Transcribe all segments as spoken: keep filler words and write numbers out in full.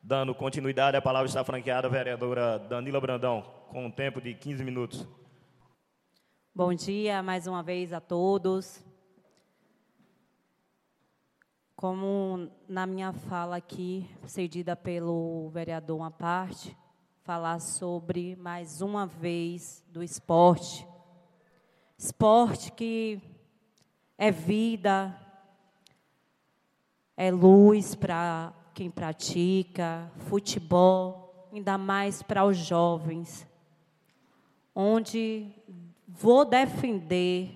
Dando continuidade, a palavra está franqueada à vereadora Danila Brandão, com um tempo de quinze minutos. Bom dia mais uma vez a todos. Como na minha fala aqui, cedida pelo vereador uma parte, falar sobre, mais uma vez, do esporte. Esporte que é vida, é luz para quem pratica, futebol, ainda mais para os jovens, onde vou defender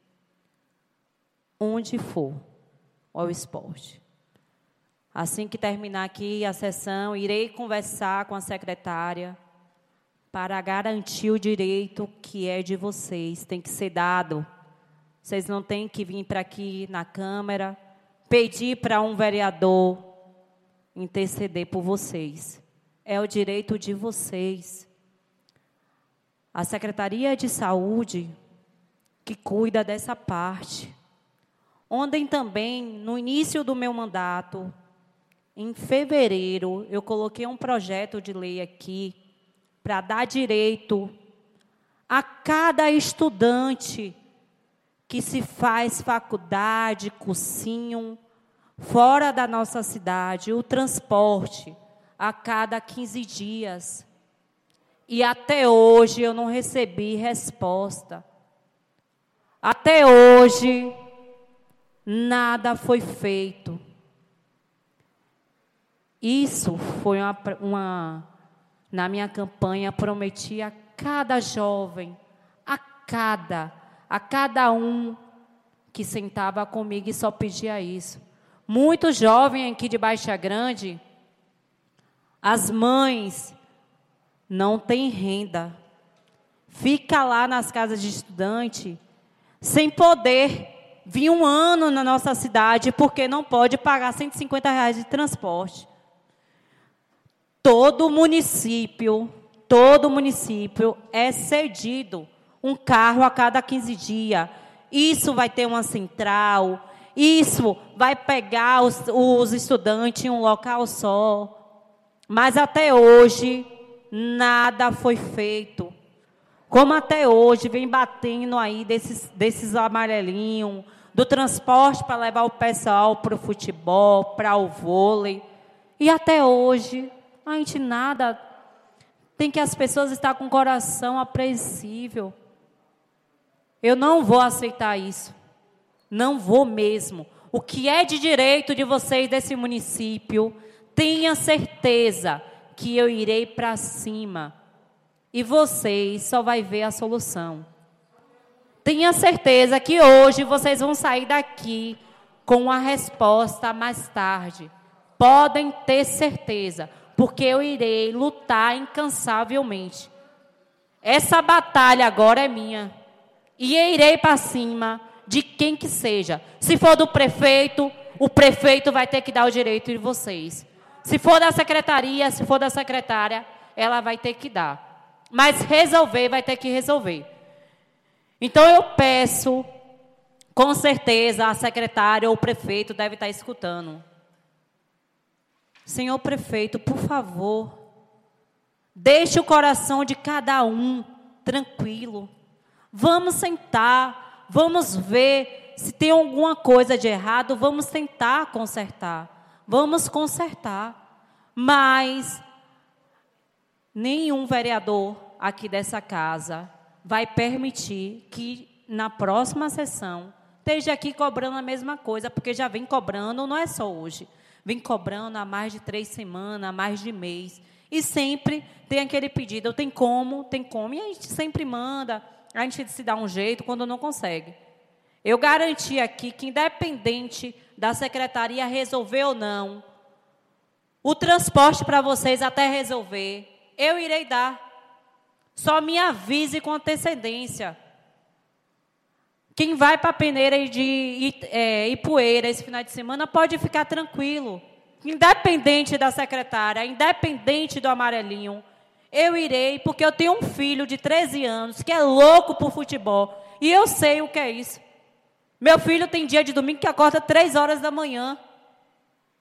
onde for o esporte. Assim que terminar aqui a sessão, irei conversar com a secretária para garantir o direito que é de vocês, tem que ser dado. Vocês não têm que vir para aqui na Câmara, pedir para um vereador interceder por vocês. É o direito de vocês. A Secretaria de Saúde que cuida dessa parte. Ontem também, no início do meu mandato, em fevereiro, eu coloquei um projeto de lei aqui para dar direito a cada estudante que se faz faculdade, cursinho, fora da nossa cidade, o transporte a cada quinze dias. E até hoje eu não recebi resposta. Até hoje, nada foi feito. Isso foi uma, uma na minha campanha, prometi a cada jovem, a cada, a cada um que sentava comigo e só pedia isso. Muitos jovens aqui de Baixa Grande, as mães não têm renda. Fica lá nas casas de estudante, sem poder vir um ano na nossa cidade, porque não pode pagar cento e cinquenta reais de transporte. Todo município, todo município é cedido um carro a cada quinze dias. Isso vai ter uma central. Isso vai pegar os, os estudantes em um local só. Mas até hoje, nada foi feito. Como até hoje, vem batendo aí desses, desses amarelinhos, do transporte para levar o pessoal para o futebol, para o vôlei. E até hoje, a gente nada. Tem que as pessoas estar com o coração apreensível. Eu não vou aceitar isso. Não vou mesmo. O que é de direito de vocês desse município, tenha certeza que eu irei para cima. E vocês só vão ver a solução. Tenha certeza que hoje vocês vão sair daqui com a resposta mais tarde. Podem ter certeza, porque eu irei lutar incansavelmente. Essa batalha agora é minha. E eu irei para cima de quem que seja. Se for do prefeito, o prefeito vai ter que dar o direito de vocês. Se for da secretaria, se for da secretária, ela vai ter que dar. Mas resolver, vai ter que resolver. Então eu peço, com certeza a secretária ou o prefeito deve estar escutando. Senhor prefeito, por favor, deixe o coração de cada um tranquilo. Vamos sentar. Vamos ver se tem alguma coisa de errado, vamos tentar consertar. Vamos consertar. Mas nenhum vereador aqui dessa casa vai permitir que na próxima sessão esteja aqui cobrando a mesma coisa, porque já vem cobrando, não é só hoje. Vem cobrando há mais de três semanas, há mais de mês. E sempre tem aquele pedido, tem como, tem como. E a gente sempre manda... A gente se dá um jeito quando não consegue. Eu garanti aqui que, independente da secretaria resolver ou não, o transporte para vocês até resolver, eu irei dar. Só me avise com antecedência. Quem vai para a peneira de é, Ipueira esse final de semana pode ficar tranquilo. Independente da secretária, independente do amarelinho, eu irei, porque eu tenho um filho de treze anos que é louco por futebol. E eu sei o que é isso. Meu filho tem dia de domingo que acorda três horas da manhã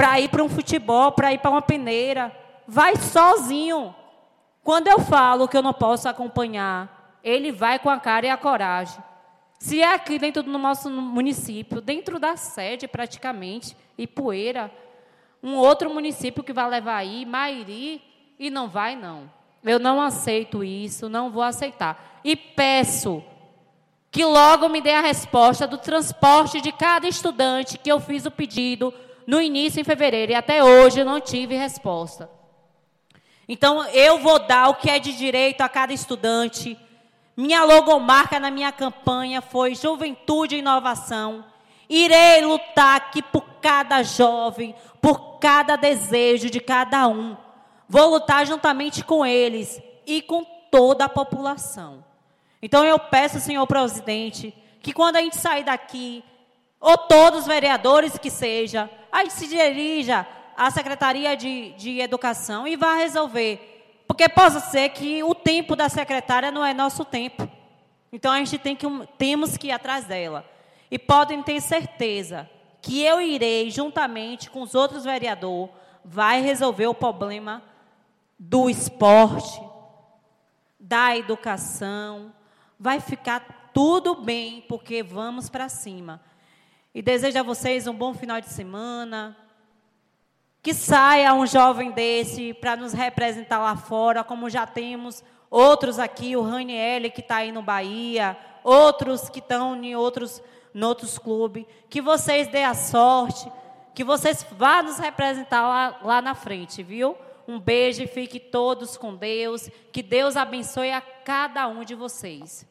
para ir para um futebol, para ir para uma peneira. Vai sozinho. Quando eu falo que eu não posso acompanhar, ele vai com a cara e a coragem. Se é aqui dentro do nosso município, dentro da sede praticamente, Ipueira, um outro município que vai levar aí, Mairi, e não vai não. Eu não aceito isso, não vou aceitar. E peço que logo me dê a resposta do transporte de cada estudante, que eu fiz o pedido no início, em fevereiro, e até hoje eu não tive resposta. Então, eu vou dar o que é de direito a cada estudante. Minha logomarca na minha campanha foi Juventude e Inovação. Irei lutar aqui por cada jovem, por cada desejo de cada um. Vou lutar juntamente com eles e com toda a população. Então, eu peço, senhor presidente, que quando a gente sair daqui, ou todos os vereadores que seja, a gente se dirija à Secretaria de, de Educação e vá resolver. Porque possa ser que o tempo da secretária não é nosso tempo. Então, a gente tem que, temos que ir atrás dela. E podem ter certeza que eu irei, juntamente com os outros vereadores, vai resolver o problema do esporte, da educação. Vai ficar tudo bem, porque vamos para cima. E desejo a vocês um bom final de semana. Que saia um jovem desse para nos representar lá fora, como já temos outros aqui, o Raniel, que está aí no Bahia, outros que estão em outros, em outros clubes. Que vocês dêem a sorte, que vocês vá nos representar lá, lá na frente, viu? Um beijo e fiquem todos com Deus. Que Deus abençoe a cada um de vocês.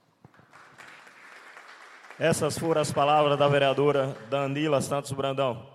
Essas foram as palavras da vereadora Danila Santos Brandão.